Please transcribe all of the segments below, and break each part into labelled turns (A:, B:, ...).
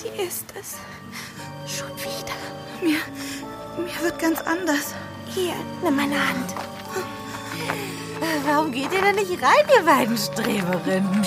A: Sie ist es. Schon wieder. Mir wird ganz anders. Hier, nimm meine Hand.
B: Warum geht ihr denn nicht rein, ihr beiden Streberinnen?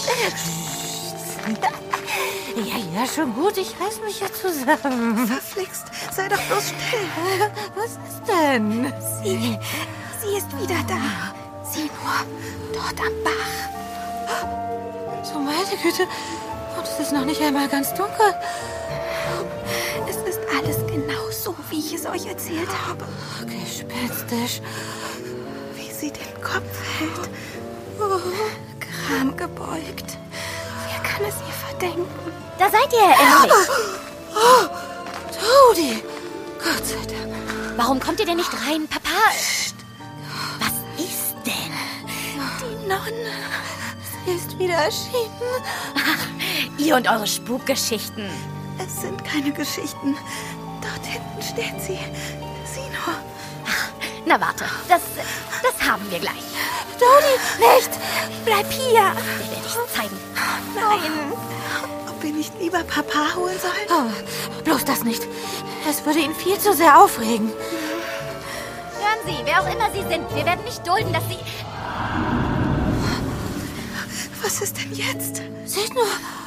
B: Ja, schon gut. Ich reiß mich ja zusammen.
A: Verflixt, sei doch bloß still.
B: Was ist denn?
A: Sie ist wieder da. Sieh nur, dort am Bach.
B: So, meine Güte. Und es ist noch nicht einmal ganz dunkel.
A: Es ist alles genau so, wie ich es euch erzählt habe.
B: Gespenstisch.
A: Wie sie den Kopf hält. Gram gebeugt. Wer kann es ihr verdenken?
C: Da seid ihr endlich.
B: Trudi! Gott sei Dank.
C: Warum kommt ihr denn nicht rein, Papa? Was ist denn?
A: Die Nonne.
B: Sie ist wieder erschienen.
C: Ach, ihr und eure Spukgeschichten.
A: Es sind keine Geschichten. Dort hinten steht sie. Sieh nur.
C: Na warte, das haben wir gleich.
A: Dodi, nicht! Bleib hier!
C: Ich werde dich zeigen.
A: Nein. Ob wir nicht lieber Papa holen sollen?
B: Oh, bloß das nicht. Es würde ihn viel zu sehr aufregen.
C: Hören Sie, wer auch immer Sie sind, wir werden nicht dulden, dass Sie...
A: Was ist denn jetzt?
B: Seht nur,